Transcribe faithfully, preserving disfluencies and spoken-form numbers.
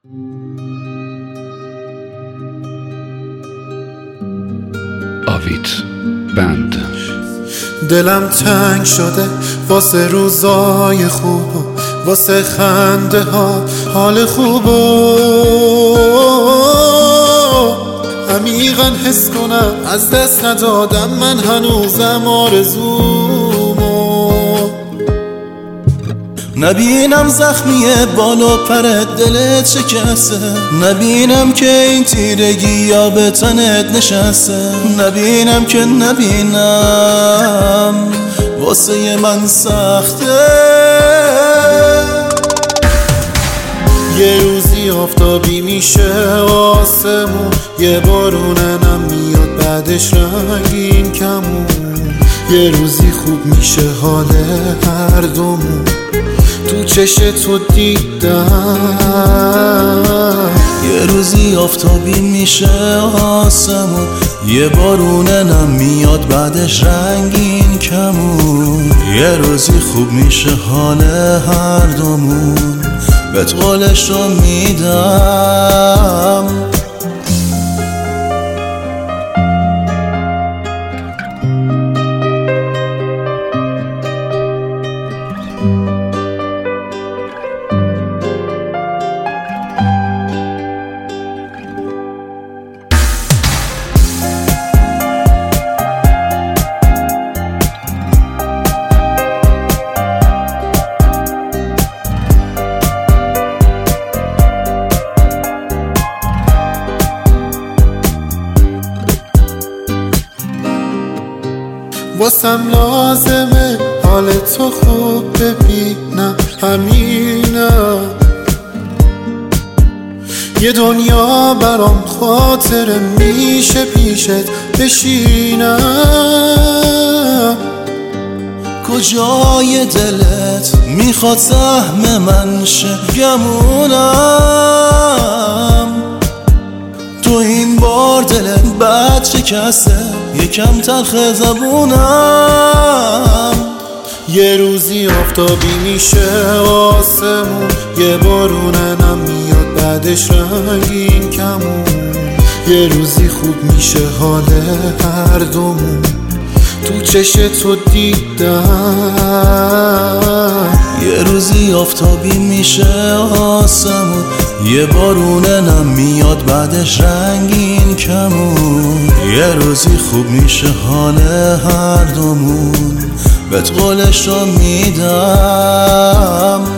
آویت بند. دلم تنگ شده واسه روزای خوب و واسه خنده ها حال خوب و عمیقاً حس کنم از دست ندادم من هنوزم آرزومو. نبینم زخمیه بالا پرت دلت شکسته، نبینم که این تیرگی یا به تنت نشسته، نبینم که نبینم واسه من سخته. یه روزی آفتابی میشه آسمون، یه بارونه نم میاد بعدش رنگین کمون، یه روزی خوب میشه حال هر دومون، تو چشت تو دیدم. یه روزی آفتابی میشه آسمون، یه بارونه نم میاد بعدش رنگین کمون، یه روزی خوب میشه حال هر دومون، بهت قولش رو میدم. واسم لازمه حال تو خوب ببینم، همینم. یه دنیا برام خاطره میشه پیشت بشینم. کجای دلت میخواد سهم من شه گمونم، تو این بار دلت بد شکسته یکم تلخ زبونم. یه روزی آفتابی میشه آسمون، یه بارونه نم میاد بعدش رنگین کمون، یه روزی خوب میشه حال هر دومون، تو چشت تو دیدم. یه روزی آفتابی میشه آسمون، یه بارونه نم میاد بعدش رنگین کمون، یه روزی خوب میشه حال هر دومون، بهت قولش رو میدم.